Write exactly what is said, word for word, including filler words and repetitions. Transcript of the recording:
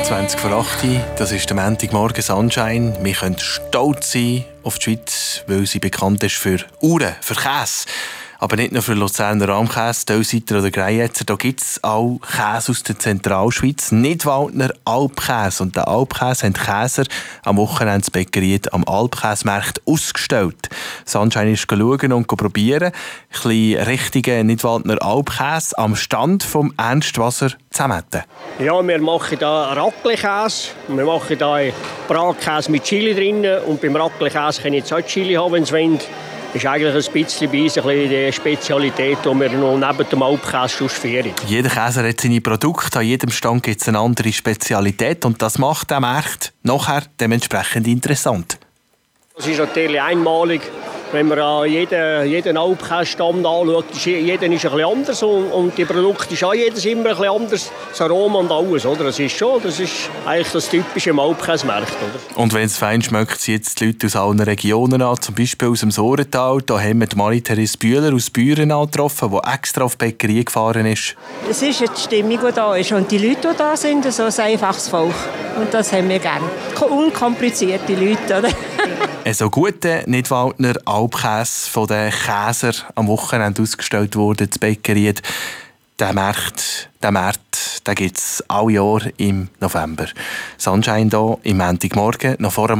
zwanzig vor acht Uhr, das ist der Montagmorgen Sunshine. Wir können stolz sein auf die Schweiz, weil sie bekannt ist für Uhren, für Käse. Aber nicht nur für Luzerner Rahmkäse, Tölsiter oder Greyerzer. Da gibt es auch Käse aus der Zentralschweiz, Nidwaldner Alpkäse. Und den Alpkäse haben die Käser am Wochenende in Bäckerei am Alpkäsemarkt ausgestellt. Sunshine ist schauen und probieren. Ein bisschen richtigen Nidwaldner Alpkäse am Stand vom Ernst Wasser Zemetten. Ja, wir machen hier Raclette-Käse. Wir machen hier Bratkäse mit Chili drin. Und beim Raclette-Käse kann ich jetzt auch Chili haben, wenn es wollt. Das ist eigentlich ein bisschen bei uns ein bisschen die Spezialität, die wir noch neben dem Alpkäse führen. Jeder Käser hat seine Produkte, an jedem Stand gibt es eine andere Spezialität und das macht den Markt nachher dementsprechend interessant. Das ist natürlich einmalig. Wenn man an jeden, jeden Alpkäse-Stand anschaut, ist, jeder ist ein bisschen anders und, und die Produkte ist auch jedes immer ein bisschen anders. Das Aroma und alles, oder? Das ist schon, das ist eigentlich das typische Alpkäsemarkt, oder? Und wenn es fein schmeckt, ziehen jetzt die Leute aus allen Regionen an, zum Beispiel aus dem Sorental. Da haben wir Marie-Therese Bühler aus Büren getroffen, die extra auf die Bäckerei gefahren ist. Es ist die Stimmung, die da ist und die Leute, die da sind, so ein einfaches Volk. Und das haben wir gerne. Unkomplizierte Leute, oder? Ein so guter Nidwaldner Alpkäse von den Käser am Wochenende ausgestellt wurde in Bäckerei. Der Markt, der Markt, den gibt es alle Jahr im November. Sunshine hier im Montagmorgen, noch vor dem